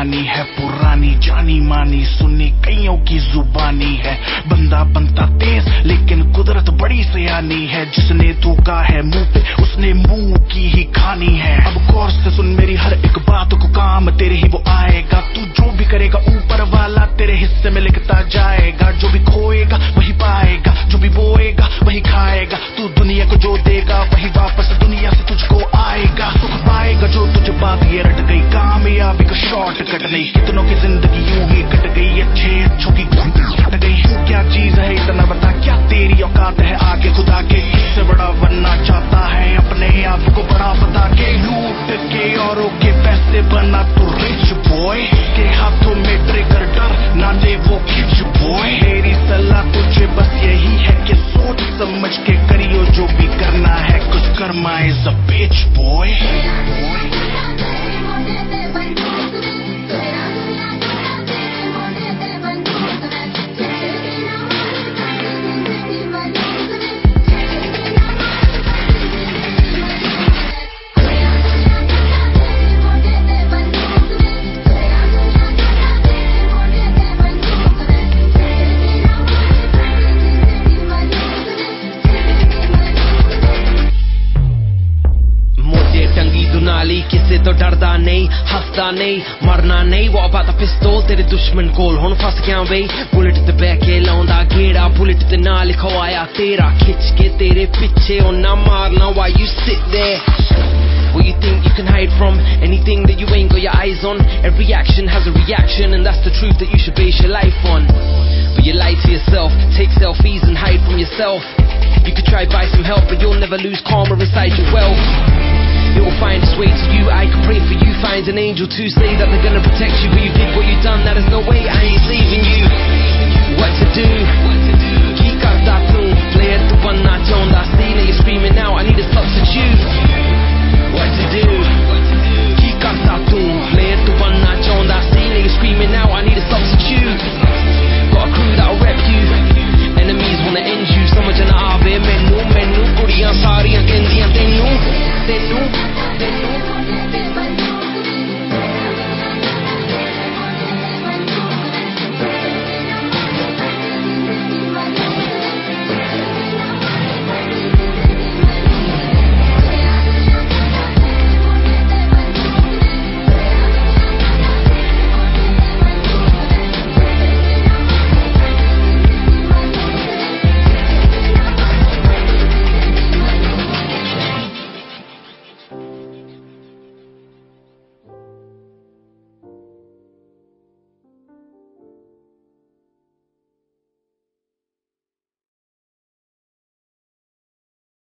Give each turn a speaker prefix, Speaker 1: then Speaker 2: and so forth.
Speaker 1: कहानी है पुरानी, जानी मानी सुनी कईयों की जुबानी है। बंदा बनता तेज लेकिन कुदरत बड़ी सयानी है। जिसने थूका है मुंह पे उसने मुंह की ही खानी है। अब गौर से सुन मेरी हर एक बात को, काम तेरे ही वो आएगा। तू जो भी करेगा ऊपर वाला तेरे हिस्से में लिखता जाएगा। जो भी खोएगा वही पाएगा, जो भी बोएगा वही खाएगा। तू दुनिया को जो देगा वही वापस दुनिया से तुझको आएगा। सुख पाएगा जो तुझे बात ये रट गई, कामयाबी का शॉर्टकट नहीं। कितनों की जिंदगी यूं ही कट गई, अच्छों की कट गई। तू क्या चीज है इतना बता, क्या तेरी औकात है आगे खुदा के? इससे बड़ा बनना चाहता है अपने आप को बड़ा बता के। लूट के औरों के पैसे बना तू रिच बॉय, के हाथों में ट्रिगर डर ना दे वो खिच बॉय। मेरी सलाह तुझे बस यही है कि सोच समझ के करियो जो भी करना है। कुछ karma is a bitch boy.
Speaker 2: किसे तो डरदा नहीं, हसदा नहीं, मरना नहीं। वो about the pistol तेरे दुश्मन कोल हुन फस गया वे। बुलेट ते बैके लाउंदा गेड़ा, बुलेट ते ना लिखवाया तेरा। खिच के तेरे पीछे ओ ना मारना, why you sit there? What you think you can hide from? Anything that you ain't got your eyes on. Every action has a reaction, and that's the truth that you should base your life on. But you lie to yourself, take selfies and hide from yourself. You could try buy some help, but you'll never lose karma inside your wealth. It will find its way to you. I can pray for you, find an angel to say that they're gonna protect you. But you did what you done, that is no way I ain't leaving you. What to do? Keep got that tune, play it the one not on that scene, and you're screaming